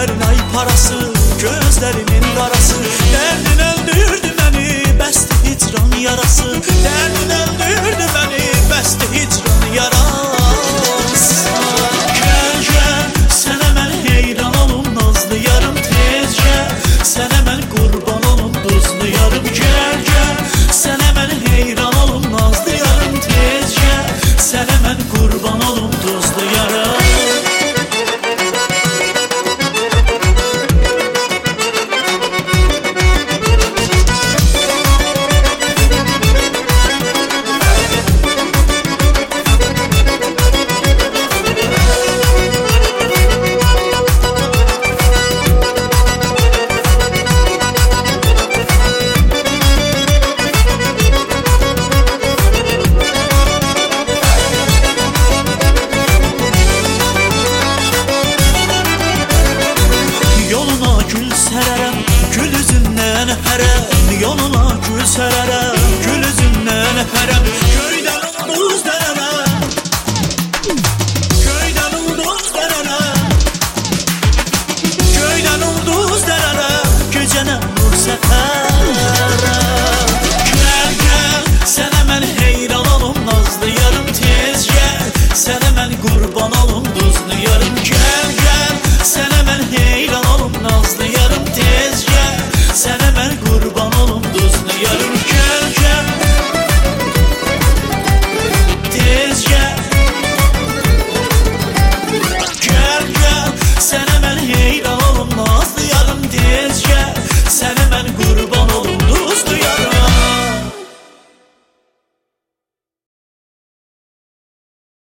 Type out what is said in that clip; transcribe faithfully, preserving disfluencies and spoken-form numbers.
Ellərin ay parası, gözlərinin qarası. Dərdin öldürdü məni, bəsdi hicran yarası. Dərdin öldürdü məni, bəsdi hicran yarası. Gəl, gəl, sənə mən heyran olum, nazlı yarım tez gəl. Sənə mən qurban olum, duzlu yarım. Gəl, gəl, sənə mən heyran olum, nazlı yarım tez gəl. Sənə mən qurban olum, duzlu yarım. Gül üzündən öpərəm, yoluna gül sərərəm, gül üzündən öpərəm.